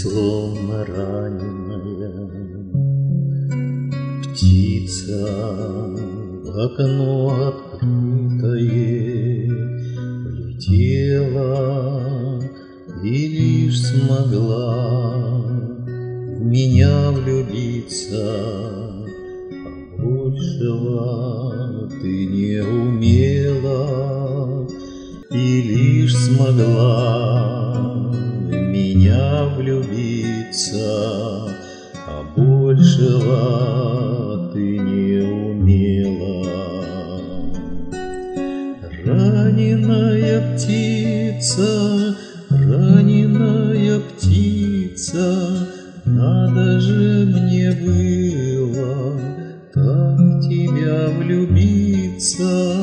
словно раненая птица, в окно открытое влетела и лишь смогла в меня влюбиться, а большего ты не умела и лишь смогла в меня влюбиться, а большего ты не умела. Раненая птица, раненая птица, надо же мне было так в тебя влюбиться.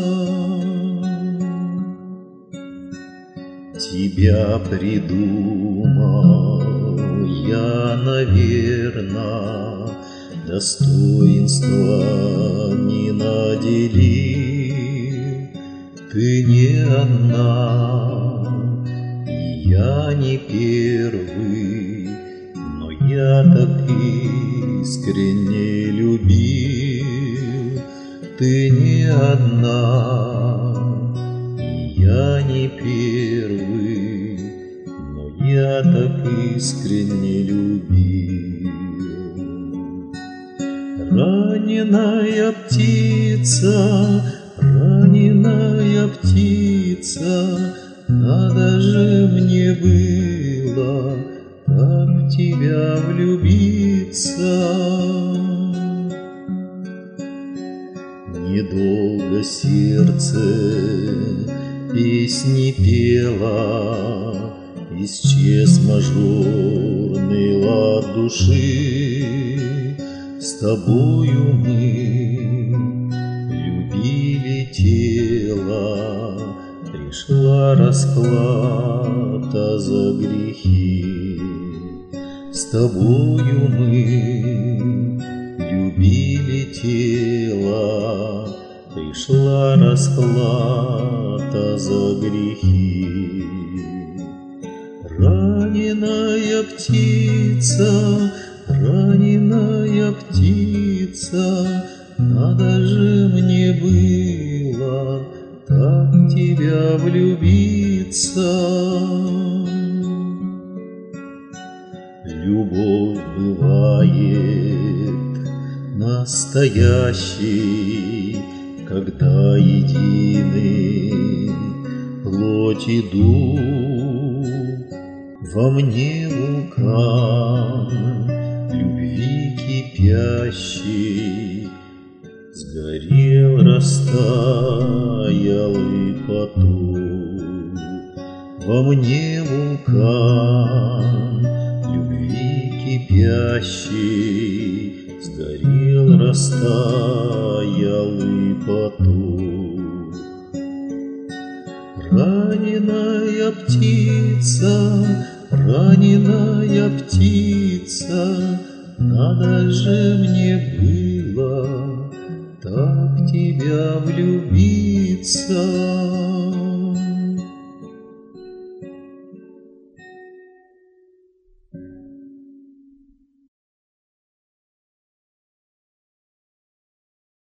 Тебя придумал я, наверно, достоинства не наделил. Ты не одна, и я не первый, но я так искренне любил. Ты не одна, и я не первый, но я так искренне любил. Раненая птица, раненая птица, надо же мне было так в тебя влюбиться. Недолго сердце песни пело, исчез мажорный лад души. С тобою мы любили тело, пришла расплата за грехи. С тобою мы любили тело, пришла расплата за грехи. Раненая птица, раненая птица, надо же мне было так в тебя влюбиться. Любовь бывает настоящей, когда едины плоть и дух. Во мне вулкан любви кипящий сгорел, растаял и потух. Во мне вулкан любви кипящий сгорел, растаял и потух. Раненая птица, раненая птица, надо же мне было так в тебя влюбиться.